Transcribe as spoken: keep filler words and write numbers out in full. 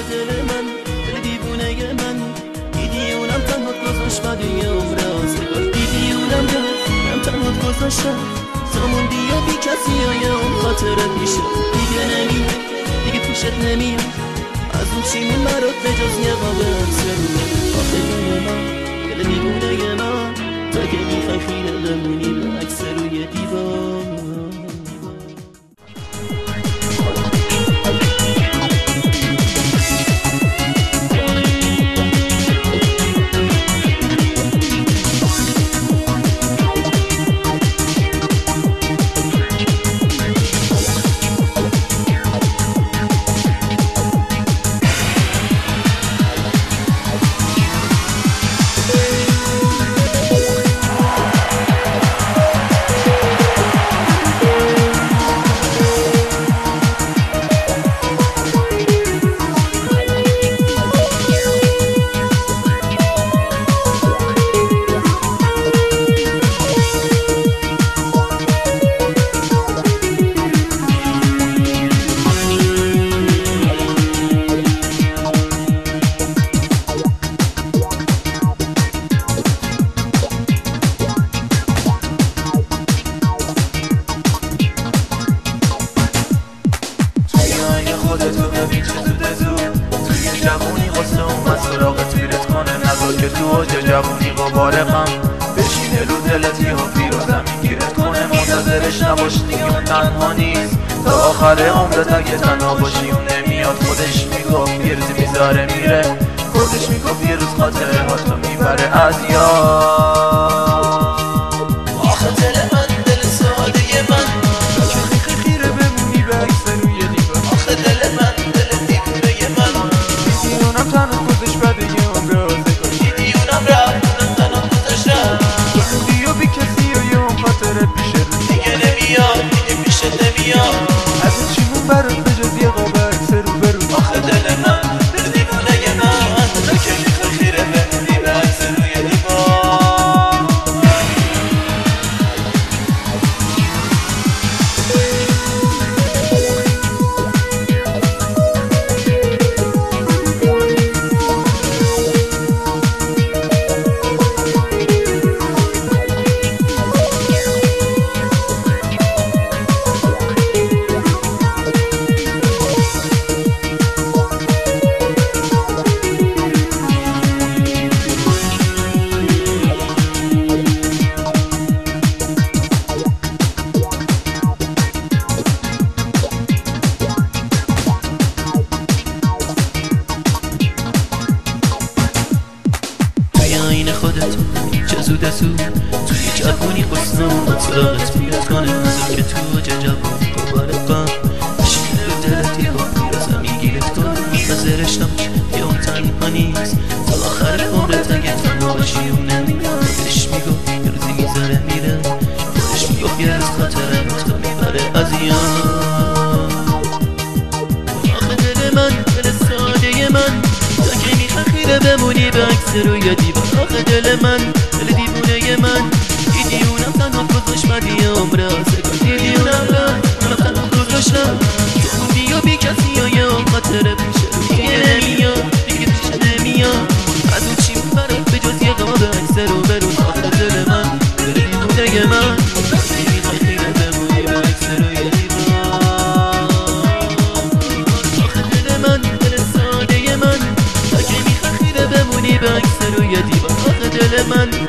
دل من دل دیوونه من دیدی اونم تنها گذاشت بعد یه عمر آزگار دیدی اونم رفتم تنها گذاشتم زموندی یا بی کسی یا یه اون خاطره پیشه دیگه نمیاد دیگه پیشت نمیاد از اون چیمون مرات به جز یه قابل سرونه آخه دل من دل دیوونه من تا که میخوای خیره بمونی به عکس روی دیوار خودتو ببین چه زود زود توی جوونی قصه اومد سراغت پیرت کنه نذار که تو اوج جوونی غبار غم بشینه رو دلت یهو پیرو زمین گیرت کنه منتظرش نباش دیگه اون تنها نیست تا آخر عمرت اگه تنها باشی اون نمیاد خودش میگفت یه روزی میذاره میره خودش میگفت یه روز خاطره هاتو میبره از یاد آخه دل من دل ساده من که خیخ خیره بمونی به عکس روی دیوار آخه دل من دل دیوونه من دیدی اونم تنها گذاشت بعد یه عمر آزگار دیدی اونم رفت اونم تنها گذاشتم زموندی و بی کسی و یه اون خاطرت پیشه رو دیگه نمیاد دیگه پیشت نمیاد از اون چیمون برات به جز یه قاب عکس رو برو آخه دل من دل دیوونه من تا که خیخ خیره بمونی به عکس روی دیوار خودت چه زود زود توی جوونی قصه اومد سراغت پیرت کنه نذار که تو اوج جوونی غبار غم بشینه رو دلت یهو پیرو زمین گیرت کنه منتظرش نباش یه اون تنها نیست تا آخر عمرت اگه تنها باشی اون نمیاد خودش میگفت یه روزی میذاره میره خودش میگفت یه روز خاطره هاتو میبره از یاد آخه دل من دل ساده من تا که میخوای خیره بمونی به عکس روی دیوار آخه دل من دل دیوونه من دیدی اونم تنها گذاشت بعد یه عمر آزگار دیدی اونم رفت اونم تنها گذاشتم تو موندی و بی کسی یا یه اون خاطره پیشه رو دیگه نمیاد دیگه پیشه نمیاد از اون چی برات به جز یه قاب عکس رو برو آخه دل من دل دیوونه من وقتی میخوای خیره بمونی به عکس روی دیوار آخه دل من دل ساده من تا که میخوای خیره بمونی به عکس روی دیوار آخه دل من